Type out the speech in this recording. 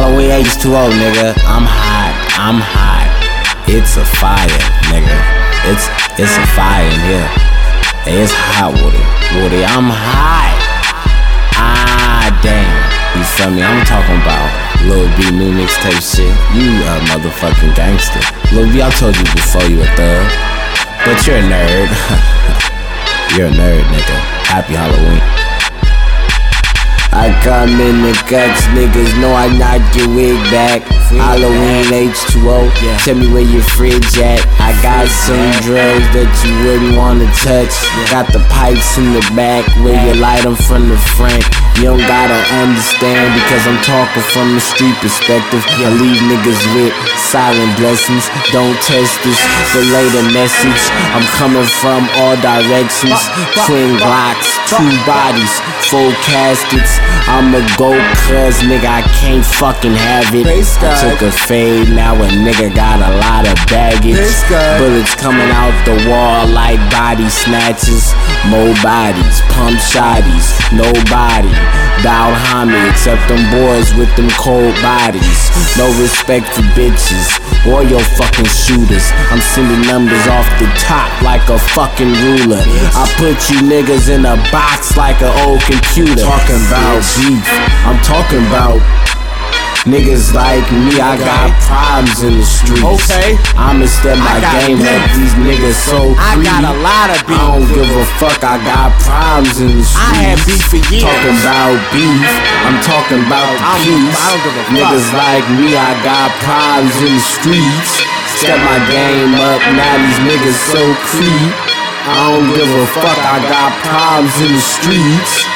Halloween H2O, nigga. I'm hot. It's a fire, nigga. It's a fire in here. Hey, it's hot, Woody. I'm hot. Damn. You feel me? I'm talking about Lil B new mixtape shit. You a motherfucking gangster. Lil B, I told you before you a thug, but you're a nerd. You're a nerd, nigga. Happy Halloween. I come in the guts, niggas know I knock your wig back. Halloween H2O, tell me where your fridge at. I got some drugs that you wouldn't wanna touch. Got the pipes in the back where you light them from the front. You don't gotta understand because I'm talking from the street perspective. I leave niggas with silent blessings. Don't test this, relay the message. I'm coming from all directions. Twin Glocks, 2 bodies, 4 caskets. I'ma go cuz nigga I can't fucking have it. I took a fade, now a nigga got a lot of baggage. Bullets coming out the wall like body snatches. More bodies, pump shotties, nobody bowed homie except them boys with them cold bodies. No respect for bitches or your fucking shooters. I'm sending numbers off the top like a fucking ruler. I put you niggas in a box like an old computer. Talking about beef, I'm talking about niggas like me, I got problems in the streets. Okay, I'ma step my game up, these niggas so free. I got a lot of beef. I don't give a fuck, I got problems in the streets. I had beef for years. Talking about beef, I'm talking about peace. I don't give a fuck. Niggas like me, I got problems in the streets. Step my game up, now these niggas so creep. I don't give a fuck, I got problems in the streets.